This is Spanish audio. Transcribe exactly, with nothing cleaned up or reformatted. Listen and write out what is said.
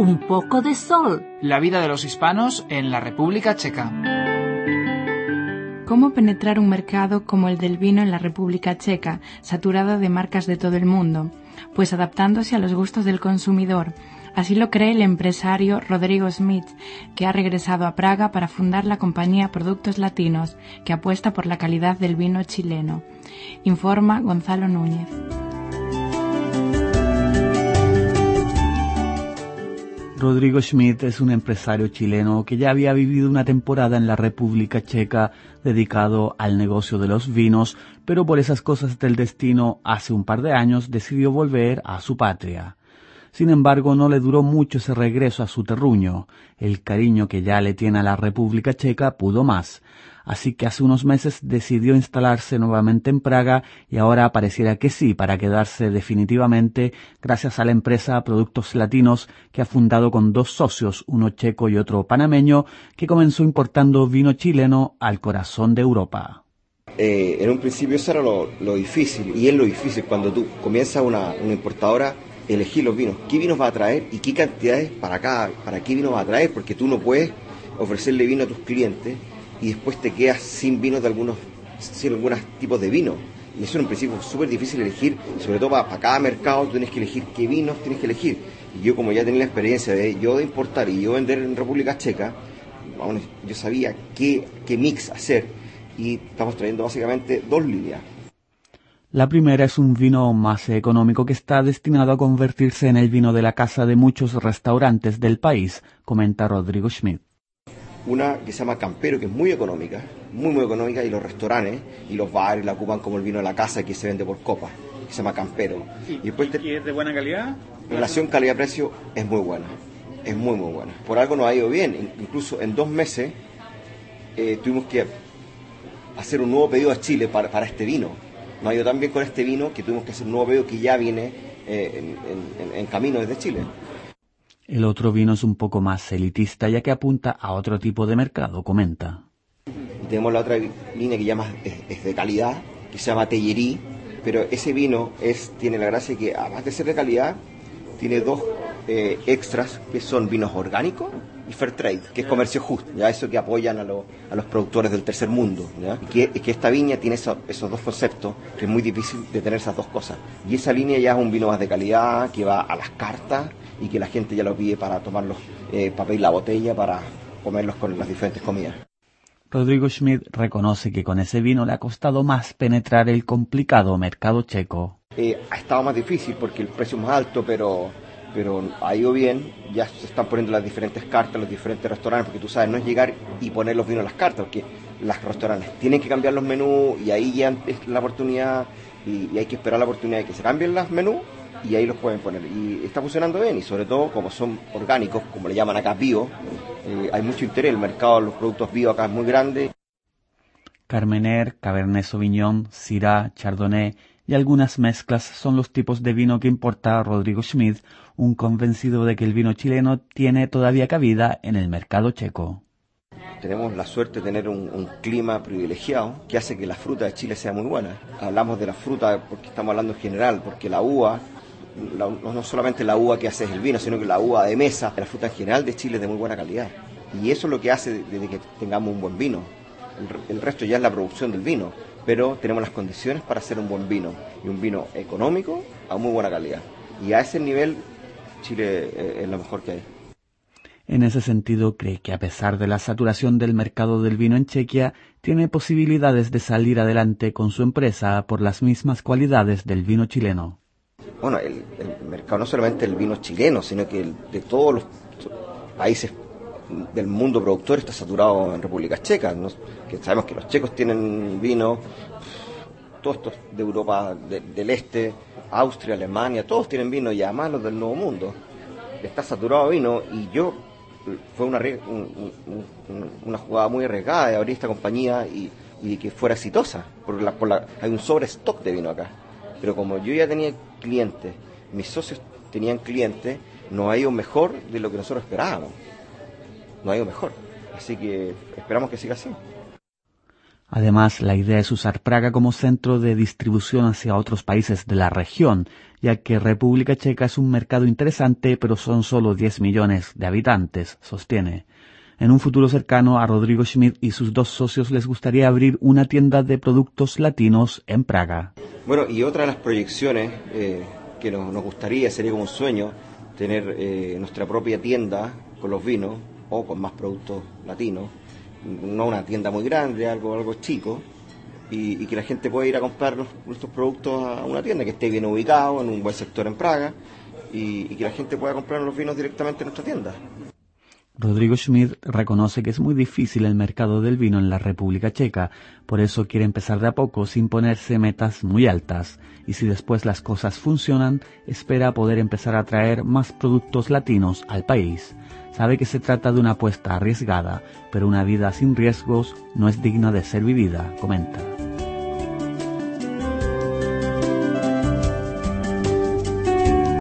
un poco de sol. La vida de los hispanos en la República Checa. ¿Cómo penetrar un mercado como el del vino en la República Checa, saturado de marcas de todo el mundo? Pues adaptándose a los gustos del consumidor. Así lo cree el empresario Rodrigo Schmidt, que ha regresado a Praga para fundar la compañía Productos Latinos, que apuesta por la calidad del vino chileno. Informa Gonzalo Núñez. Rodrigo Schmidt es un empresario chileno que ya había vivido una temporada en la República Checa dedicado al negocio de los vinos, pero por esas cosas del destino, hace un par de años decidió volver a su patria. Sin embargo, no le duró mucho ese regreso a su terruño. El cariño que ya le tiene a la República Checa pudo más. Así que hace unos meses decidió instalarse nuevamente en Praga y ahora pareciera que sí, para quedarse definitivamente gracias a la empresa Productos Latinos que ha fundado con dos socios, uno checo y otro panameño, que comenzó importando vino chileno al corazón de Europa. Eh, en un principio eso era lo, lo difícil, y es lo difícil cuando tú comienzas una, una importadora, elegir los vinos, qué vinos va a traer y qué cantidades para cada, para qué vino va a traer, porque tú no puedes ofrecerle vino a tus clientes y después te quedas sin vinos de algunos, sin algunos tipos de vino. Y eso en principio es súper difícil elegir, sobre todo para, para cada mercado tú tienes que elegir qué vinos tienes que elegir. Y yo, como ya tenía la experiencia de yo de importar y yo vender en República Checa, bueno, yo sabía qué, qué mix hacer, y estamos trayendo básicamente dos líneas. La primera es un vino más económico que está destinado a convertirse en el vino de la casa de muchos restaurantes del país, comenta Rodrigo Schmidt. Una que se llama Campero, que es muy económica, muy muy económica, y los restaurantes y los bares la ocupan como el vino de la casa, que se vende por copa, que se llama Campero. ¿Y, y después te... es de buena calidad? La relación calidad-precio es muy buena, es muy muy buena. Por algo nos ha ido bien, incluso en dos meses eh, tuvimos que hacer un nuevo pedido a Chile para, para este vino. Nos ha ido tan bien con este vino que tuvimos que hacer un nuevo pedido que ya viene eh, en, en, en camino desde Chile. El otro vino es un poco más elitista, ya que apunta a otro tipo de mercado, comenta. Y tenemos la otra línea que llama, es, es de calidad, que se llama Tellerí, pero ese vino es, tiene la gracia que, además de ser de calidad, tiene dos eh, extras, que son vinos orgánicos y fair trade, que es comercio justo, ya eso que apoyan a, lo, a los productores del tercer mundo, ¿ya? Y que, que esta viña tiene eso, esos dos conceptos, que es muy difícil de tener esas dos cosas. Y esa línea ya es un vino más de calidad, que va a las cartas y que la gente ya lo pide para tomarlos, eh, para pedir la botella, para comerlos con las diferentes comidas. Rodrigo Schmidt reconoce que con ese vino le ha costado más penetrar el complicado mercado checo. Eh, ha estado más difícil porque el precio es más alto, pero... pero ha ido bien, ya se están poniendo las diferentes cartas, los diferentes restaurantes, porque tú sabes, no es llegar y poner los vinos en las cartas, porque los restaurantes tienen que cambiar los menús y ahí ya es la oportunidad, y, y hay que esperar la oportunidad de que se cambien los menús y ahí los pueden poner. Y está funcionando bien, y sobre todo como son orgánicos, como le llaman acá bio, eh, hay mucho interés, el mercado de los productos bio acá es muy grande. Carmener, Cabernet Sauvignon, Syrah, Chardonnay y algunas mezclas son los tipos de vino que importa Rodrigo Schmidt, un convencido de que el vino chileno tiene todavía cabida en el mercado checo. Tenemos la suerte de tener un, un clima privilegiado que hace que la fruta de Chile sea muy buena. Hablamos de la fruta porque estamos hablando en general, porque la uva, la, no solamente la uva que hace el vino, sino que la uva de mesa, la fruta en general de Chile es de muy buena calidad. Y eso es lo que hace de, de que tengamos un buen vino. El, el resto ya es la producción del vino, pero tenemos las condiciones para hacer un buen vino, y un vino económico a muy buena calidad. Y a ese nivel Chile eh, es lo mejor que hay. En ese sentido, cree que a pesar de la saturación del mercado del vino en Chequia, tiene posibilidades de salir adelante con su empresa por las mismas cualidades del vino chileno. Bueno, el, el mercado no solamente el vino chileno, sino que el, de todos los países del mundo productor está saturado en República Checa, ¿no? Que sabemos que los checos tienen vino, todos estos de Europa de, del Este, Austria, Alemania, todos tienen vino, y además los del Nuevo Mundo. Está saturado de vino, y yo fue una, un, un, una jugada muy arriesgada de abrir esta compañía y, y que fuera exitosa, porque la, por la, hay un sobrestock de vino acá. Pero como yo ya tenía clientes, mis socios tenían clientes, nos ha ido mejor de lo que nosotros esperábamos. Nos ha ido mejor. Así que esperamos que siga así. Además, la idea es usar Praga como centro de distribución hacia otros países de la región, ya que República Checa es un mercado interesante, pero son solo diez millones de habitantes, sostiene. En un futuro cercano, a Rodrigo Schmidt y sus dos socios les gustaría abrir una tienda de productos latinos en Praga. Bueno, y otra de las proyecciones eh, que nos, nos gustaría, sería como un sueño, tener eh, nuestra propia tienda con los vinos o con más productos latinos. No una tienda muy grande, algo algo chico, y, y que la gente pueda ir a comprar los, nuestros productos a una tienda que esté bien ubicado, en un buen sector en Praga, y, y que la gente pueda comprar los vinos directamente en nuestra tienda. Rodrigo Schmidt reconoce que es muy difícil el mercado del vino en la República Checa, por eso quiere empezar de a poco sin ponerse metas muy altas, y si después las cosas funcionan, espera poder empezar a traer más productos latinos al país. Sabe que se trata de una apuesta arriesgada, pero una vida sin riesgos no es digna de ser vivida, comenta.